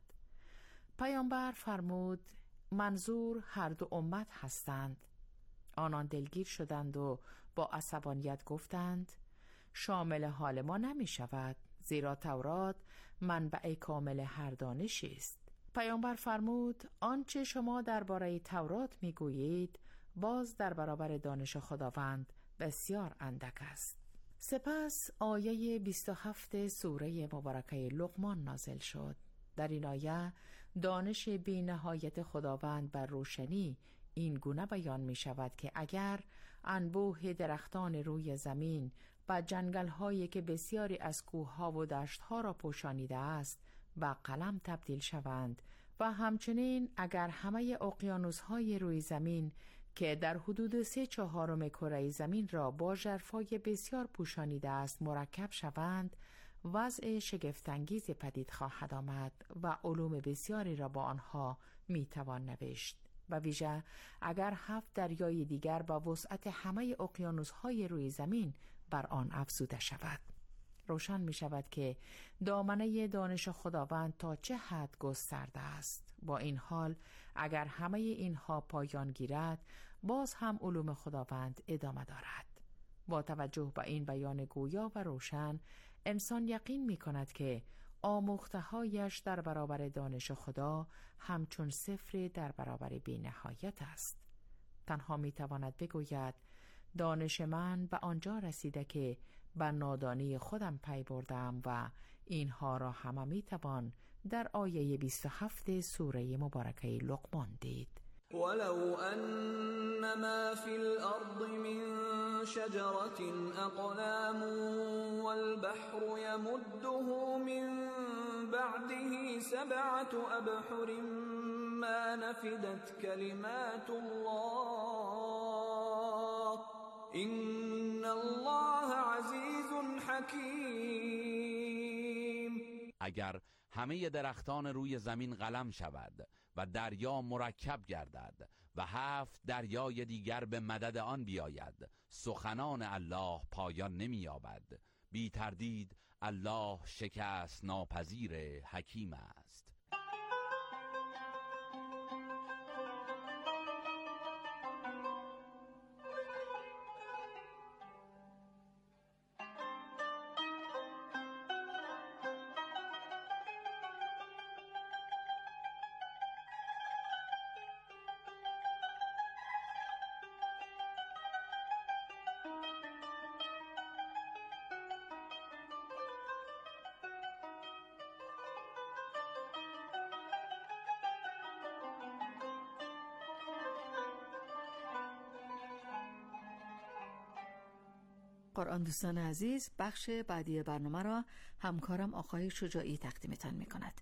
پیامبر فرمود: منظور هر دو امت هستند. آنان دلگیر شدند و با عصبانیت گفتند: شامل حال ما نمی شود، زیرا تورات منبع کامل هر دانشی است. پیامبر فرمود: آنچه شما درباره تورات می گویید باز در برابر دانش خداوند بسیار اندک است. سپس آیه بیست و هفت سوره مبارکه لقمان نازل شد. در این آیه دانش بی نهایت خداوند بر روشنی این گونه بیان می شود که اگر انبوه درختان روی زمین و جنگل هایی که بسیاری از کوه ها و دشت ها را پوشانیده است به قلم تبدیل شوند و همچنین اگر همه اقیانوس های روی زمین که در حدود سه چهارم کره زمین را با ژرفای بسیار پوشانیده است مرکب شوند، وضع شگفت‌انگیزی پدید خواهد آمد و علوم بسیاری را با آنها میتوان نوشت. و ویژه اگر هفت دریای دیگر با وسعت همه اقیانوس‌های روی زمین بر آن افزوده شود، روشن می شود که دامنه دانش خداوند تا چه حد گسترده است. با این حال اگر همه اینها پایان گیرد، باز هم علوم خداوند ادامه دارد. با توجه به این بیان گویا و روشن، انسان یقین می کند که آموخته‌هایش در برابر دانش خدا همچون صفر در برابر بی نهایت است. تنها می تواند بگوید: دانش من به آنجا رسیده که بر نادانی خودم پی بردم و اینها را همه می توان در آیه بیست و هفت سوره مبارکه لقمان دید. ولو أن ما في الأرض من شجرة أقلام والبحر يمده من بعده سبعة أبحر ما نفدت كلمات الله إن الله عزيز حكيم. اگر همه درختان روی زمین قلم شود و دریا مرکب گردد و هفت دریای دیگر به مدد آن بیاید، سخنان الله پایان نمی یابد. بی تردید الله شکست ناپذیر حکیم است. قرآن دوستان عزیز، بخش بعدی برنامه را همکارم آقای شجاعی تقدیمتان می کند.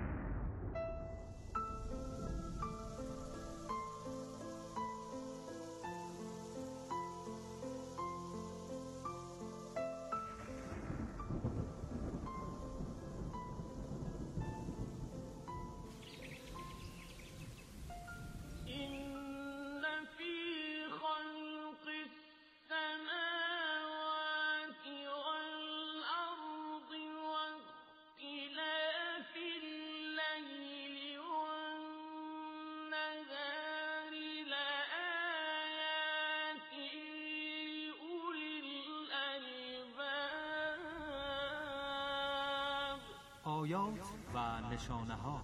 آیات و نشانه ها.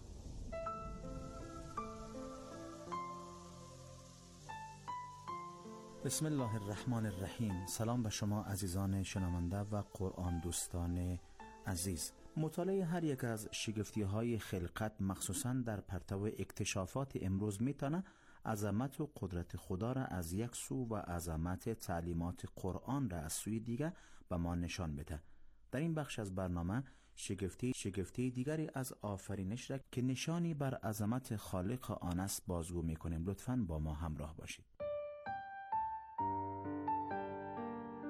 بسم الله الرحمن الرحیم. سلام به شما عزیزان شنونده و قرآن دوستان عزیز. مطالعه هر یک از شگفتی های خلقت مخصوصاً در پرتو اکتشافات امروز میتونه عظمت و قدرت خدا را از یک سو و عظمت تعلیمات قرآن را از سوی دیگر به ما نشان بده. در این بخش از برنامه شگفتی شگفتی دیگری از آفرینش را که نشانی بر عظمت خالق آن است بازگو میکنیم. لطفاً با ما همراه باشید.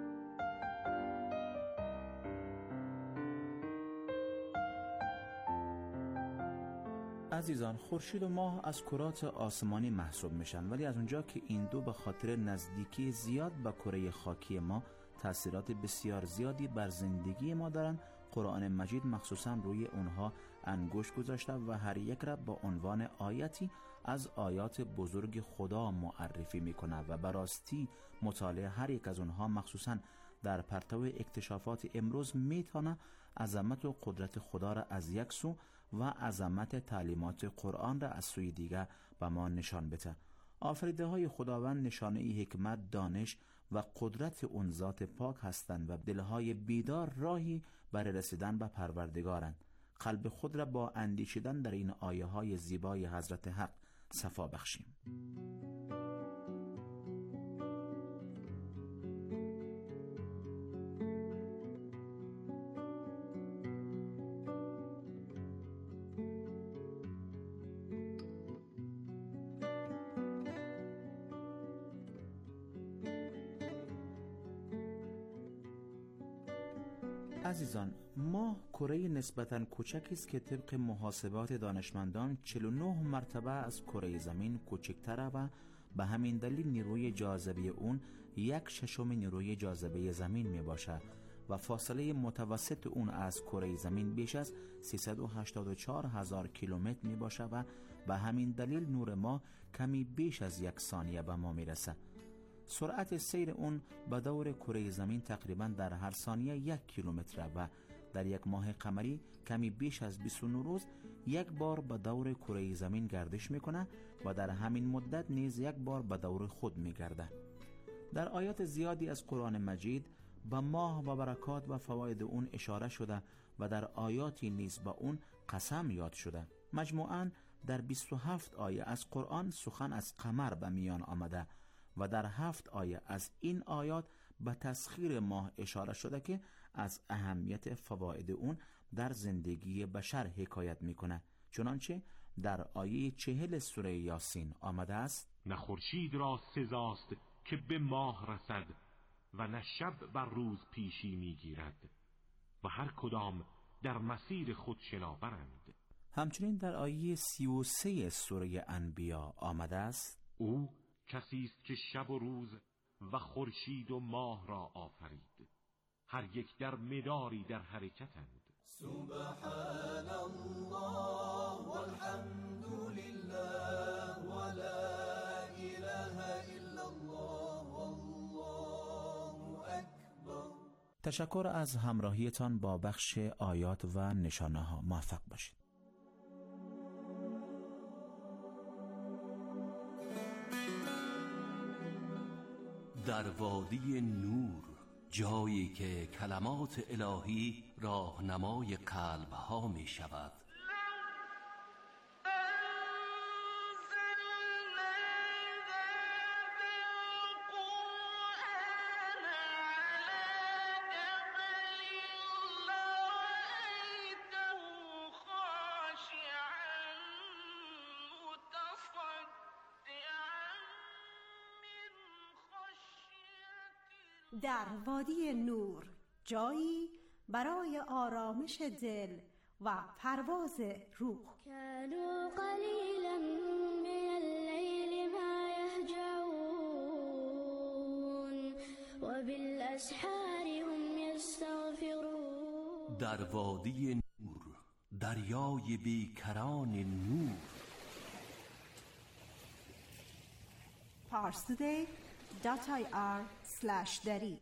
عزیزان، خورشید و ماه از کرات آسمانی محسوب میشن، ولی از اونجا که این دو به خاطر نزدیکی زیاد به کره خاکی ما تأثیرات بسیار زیادی بر زندگی ما دارن، قرآن مجید مخصوصا روی اونها انگشت گذاشته و هر یک را با عنوان آیتی از آیات بزرگ خدا معرفی میکنه و براستی مطالعه هر یک از اونها مخصوصا در پرتو اکتشافات امروز میتونه عظمت و قدرت خدا را از یک سو و عظمت تعلیمات قرآن را از سوی دیگر به ما نشان بده. آفریده های خداوند نشانه ای حکمت، دانش و قدرت اون ذات پاک هستند و دلهای بیدار راهی برای رسیدن به پروردگارند. قلب خود را با اندیشیدن در این آیه های زیبای حضرت حق صفا بخشیم. عزیزان، ماه کره نسبتاً کوچکی است که طبق محاسبات دانشمندان چهل و نه مرتبه از کره زمین کوچکتره و به همین دلیل نیروی جاذبه اون یک ششم نیروی جاذبه زمین می باشه و فاصله متوسط اون از کره زمین بیش از سیصد و هشتاد و چهار هزار کیلومتر می باشه و به همین دلیل نور ما کمی بیش از یک ثانیه به ما می رسه. سرعت سیر اون به دور کره زمین تقریبا در هر ثانیه یک کیلومتر و در یک ماه قمری کمی بیش از بیست و نه روز یک بار به دور کره زمین گردش میکنه و در همین مدت نیز یک بار به دور خود میگرده. در آیات زیادی از قرآن مجید به ماه و برکات و فواید اون اشاره شده و در آیاتی نیز به اون قسم یاد شده. مجموعاً در بیست و هفت آیه از قرآن سخن از قمر به میان آمده و در هفت آیه از این آیات به تسخیر ماه اشاره شده که از اهمیت فواید اون در زندگی بشر حکایت میکنه، چنانچه در آیه چهل سوره یاسین آمده است: نه خورشید را سزاست که به ماه رسد و نه شب بر روز پیشی میگیرد و هر کدام در مسیر خود شناورند. همچنین در آیه سی و سه سوره انبیا آمده است: او کسی است که شب و روز و خورشید و ماه را آفرید، هر یک در مداری در حرکتند. سبحان الله والحمد لله ولا اله الا الله والله اکبر. تشکر از همراهیتان با بخش آیات و نشانه ها. موفق باشید. در وادی نور، جایی که کلمات الهی راهنمای قلب‌ها می شود. در وادی نور، جایی برای آرامش دل و پرواز روح. كانوا قلیلا من اللیل ما یهجعون و بالاسحار هم یستغفرون. در وادی نور، دریای بیکران نور. parstoday dot i r slash dari.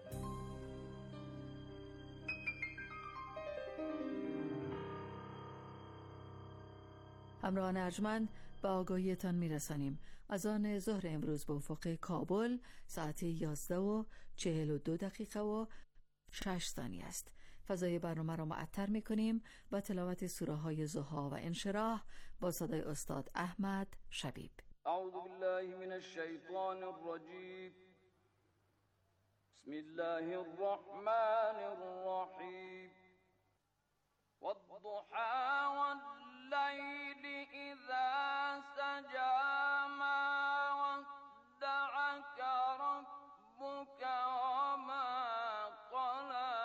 همراهان ارجمند، به آگاهیتان میرسانیم از آن ظهر امروز به افق کابل ساعت یازده و چهل و دو دقیقه و شش ثانیه است. فضای برنامه را معطر میکنیم با تلاوت سوره های ضحی و انشراح با صدای استاد احمد شبیب. اعوذ بالله من الشیطان الرجیم. بسم الله الرحمن الرحیم. والضحى والليل إذا سجى ما ودعك ربك وما قلى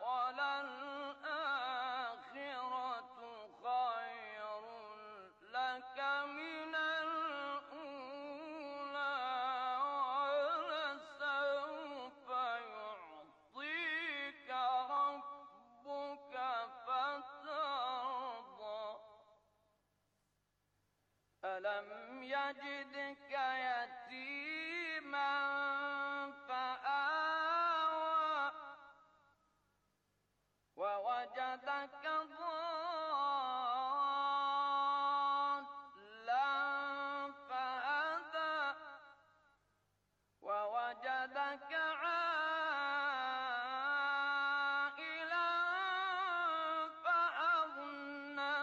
وللآخرة خير لك يجدك يتيما فآوى ووجدك ضالا فهدى ووجدك عائلا فأغنى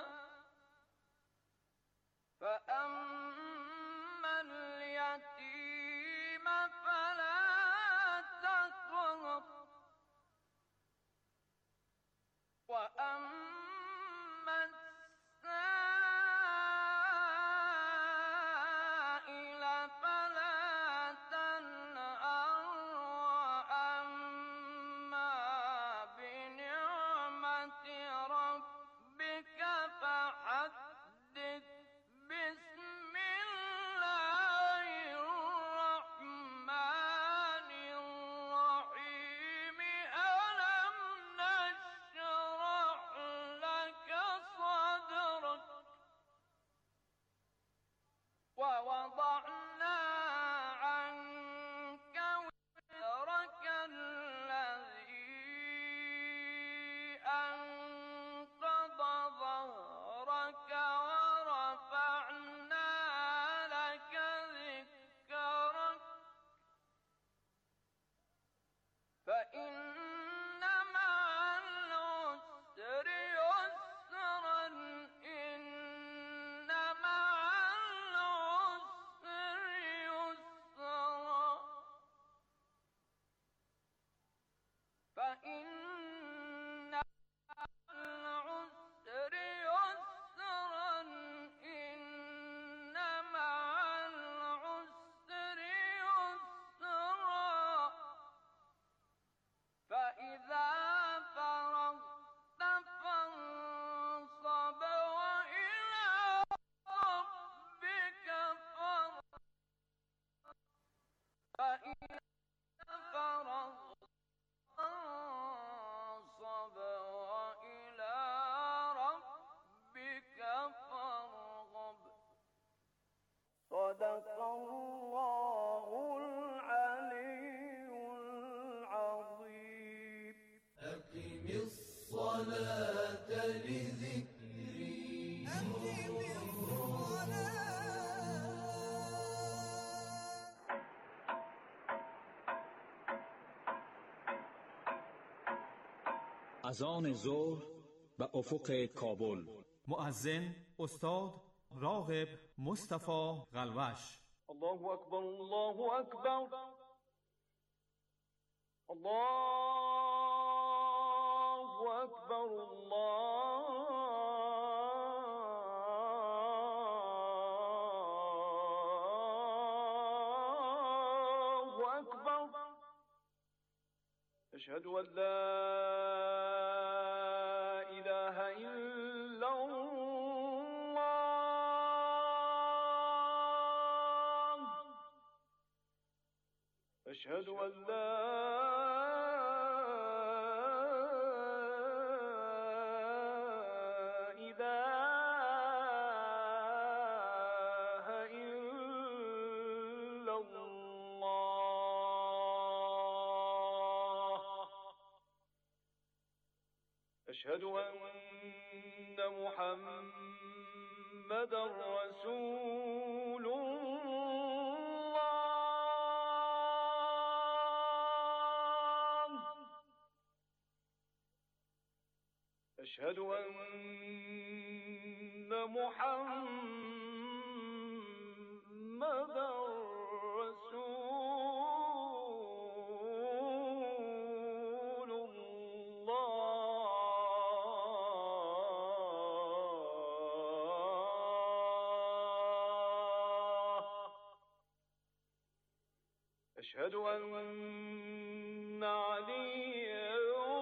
فأما اليتيم فلا تقهر وأما السائل فلا تنهر وأما بنعمة ربك فحدث بسم الله الرحمن الرحيم ألم نشرح لك صدرك ووضعنا عنك وزرك الذي أنقض ظهرك ورفعنا لك ذكرك فإن مع العسر يسرا إن مع العسر يسرا فإن مع العسر يسرا إن مع العسر يسرا فإذا فرغت فانصب وإلى ربك فارغب فإذا فرغت فانصب وإلى ربك فارغب صدق الله العلي العظيم أقم الصلاة لذكري از آن ظهر به افق کابل. مؤذن استاد راغب مصطفی قلوش. الله أكبر الله أكبر الله أكبر الله أكبر أشهد أن لا إله إلا الله أشهد أن لا إله إلا الله أشهد أن محمدا رسول الله أشهد أن محمدا رسول الله أشهد أن عليا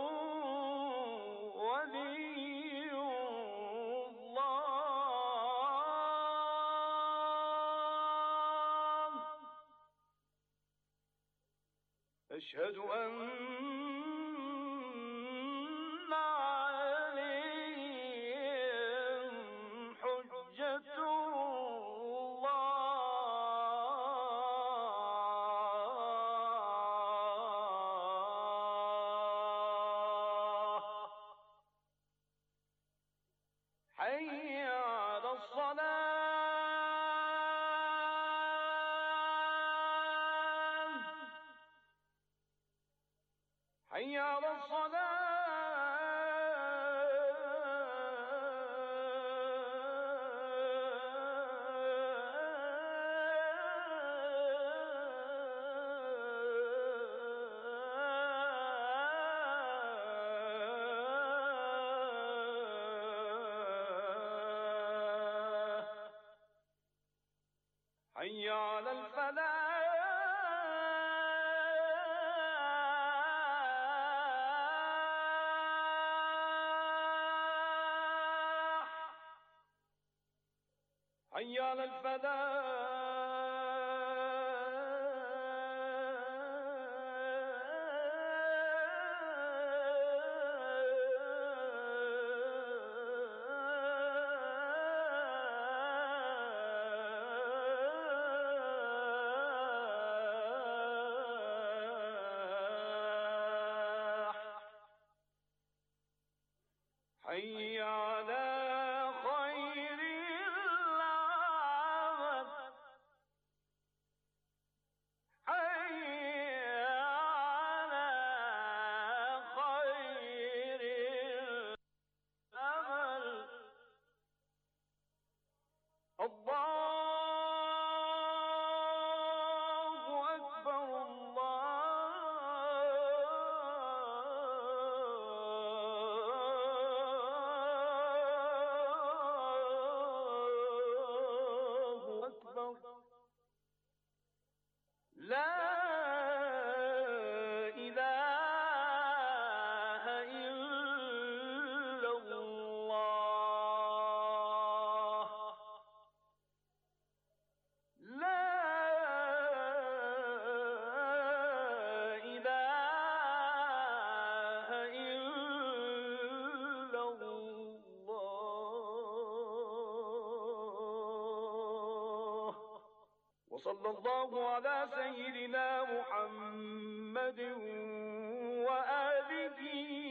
ولي الله أشهد أن عليا حجة الله حي على الصلاة حي على الفلاح حي على الفلاح حي على خير العمل حي على خير العمل الله أكبر الله أكبر لا إله إلا الله لا إله إلا الله وصلى الله على سيدنا محمد وآله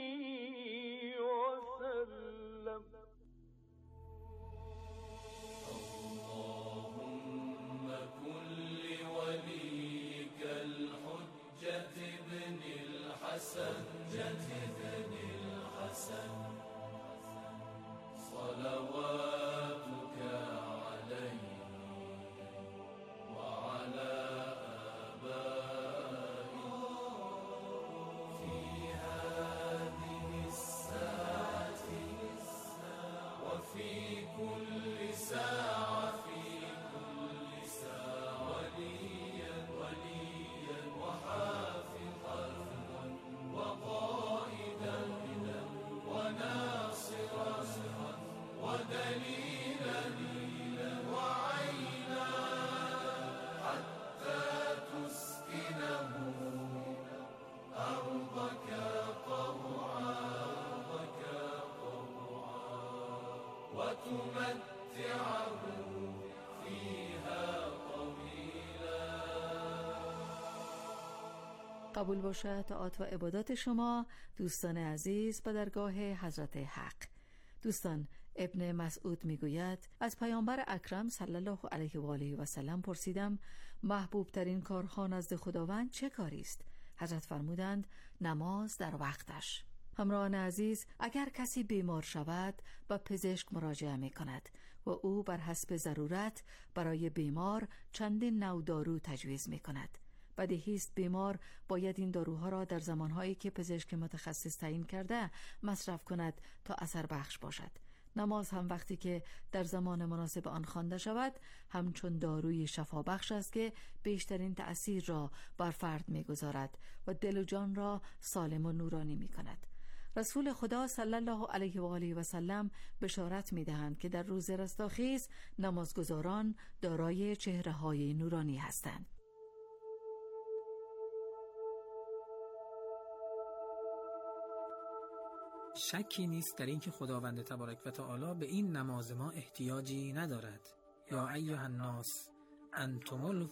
وسلم اللهم كن لوليك الحجة ابن الحسن ابن الحسن صلواتك عليه وعلى آبائه في هذه الساعة وفي كل ساعة في كل ساعة وليا وليا وحافظا وقائدا وناصرا ودليلا وعينا حتى تسكنه أرضك طوعا وتمتعه فيها طويلا. قبول باشد طاعات و عبادات شما دوستان عزیز به درگاه حضرت حق. دوستان، ابن مسعود میگوید از پیامبر اکرم صلی الله علیه و آله و سلم پرسیدم محبوب ترین کارها نزد خداوند چه کاری است؟ حضرت فرمودند نماز در وقتش. همراهان عزیز، اگر کسی بیمار شود به پزشک مراجعه می کند و او بر حسب ضرورت برای بیمار چندین نوع دارو تجویز می کند. بدیهی است بیمار باید این داروها را در زمانهایی که پزشک متخصص تعیین کرده مصرف کند تا اثر بخش باشد. نماز هم وقتی که در زمان مناسب آن خوانده شود همچون داروی شفا بخش است که بیشترین تأثیر را بر فرد می‌گذارد و دل و جان را سالم و نورانی می‌کند. رسول خدا صلی الله علیه و آله و سلم بشارت می‌دهند که در روز رستاخیز نمازگزاران دارای چهره‌های نورانی هستند. شکی نیست در اینکه خداوند تبارک و تعالی به این نماز ما احتیاجی ندارد. یا ایها الناس انتم